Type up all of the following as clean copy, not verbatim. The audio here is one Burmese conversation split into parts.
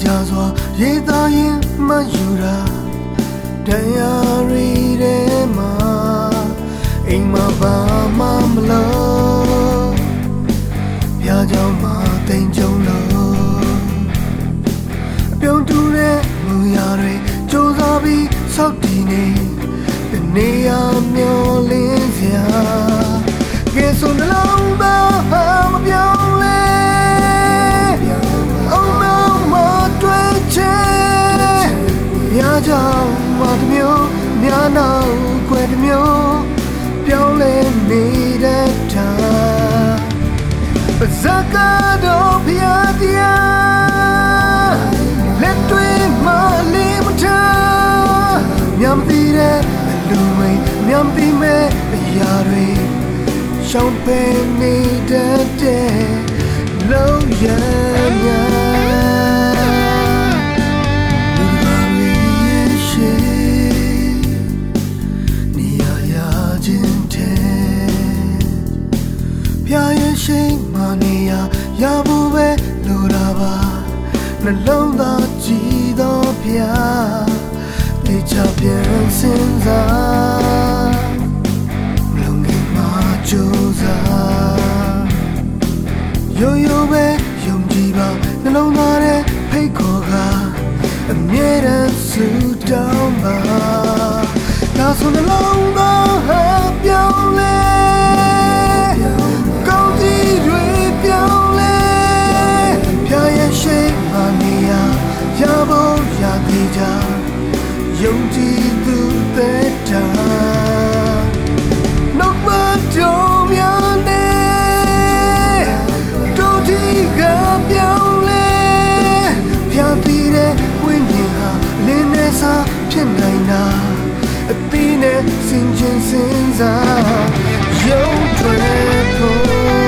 စွာရေးသားရင်မှယူတာတရားရီထဲမှာအိမ်မှာဘာမှမလို့ပြာကြောင့်မသိမ်းကြုံလို့အပြုံးတူတဲ့မူရာတွေစူးစမ်းပြီးဆောက်တည်နေရာမျောလင်းစရာကဲဆိုနှလုံးသားမပြောင်းလဲကြောင့်မတမျိုးများနောက်ွယ်တမျိုးပြောင်းလဲနေတဲ့တာပါဇက်ကတော့ဖျားတရားလက်တွေမလေးမထားမြမသိတဲ့လူတွေမြမသိမဲ့အရာတွေရှောင်ပင်နေတဲ့လုံးရများရှိမှနေရဖို့ပဲလိုတာပါနှလုံးသားကြည်တော်ဖျားတေချာပြန်စဉ်းစားလုံငယ်မှာကြိုးစားရိုးရိုးပဲယုံကြည်ပါနှလုံးသားရဲ့ဖိတ်ခေါ်ကအမြဲတမ်းဆူတောင်းပါဒါဆိုနှလုံးသားဟာပြောင်းလဲယုံကြည်သူတဲ့တာနှုတ်မတော်များနဲ့တို့ဒီကပြောင်းလဲဖြာပြီးတဲ့ဝိညာဉ်ဟာလင်းနေစားဖြစ်နိုင်တာအသီးနဲ့စင်ကျင်စင်စားယုံတွေ့ဖို့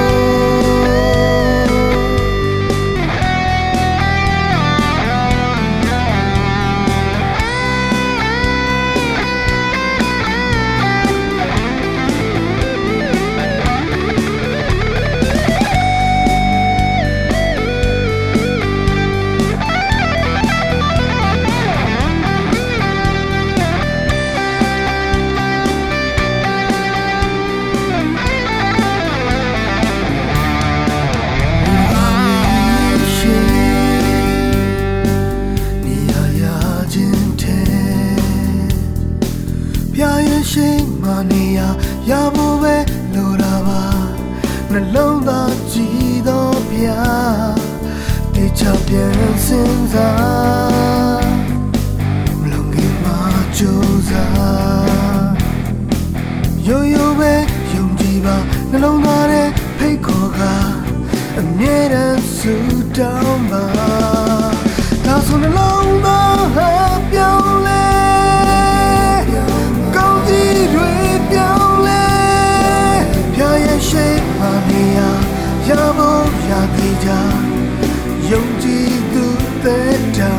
ရှိမှနေရဖို့ပဲလိုတာပါနှလုံးသားကြည်တော်ဖျားတေချာပြန်စဉ်းစားမလုံငယ်မှာကြိုးစားရိုးရိုးပဲယုံကြည်ပါနှလုံးသားရဲ့ဖိတ်ခေါ်ကအမြဲတမ်းဆူတောင်းပါဒါဆိုနှလုံးသားဟာပြောင်းလဲရဖို့ရသေးကြယုံကြည်သူတဲ့တာ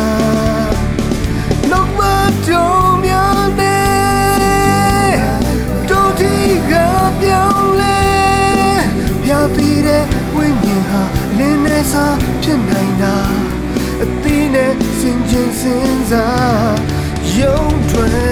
နှုတ်မတော်များနဲ့တို့ဒီကပြောင်းလဲပြပြီးတဲ့ဝိညာဉ်ဟာလင်းနေစားဖြစ်နိုင်တာအသီးနဲ့စင်ကျင်စင်စားယုံထွက်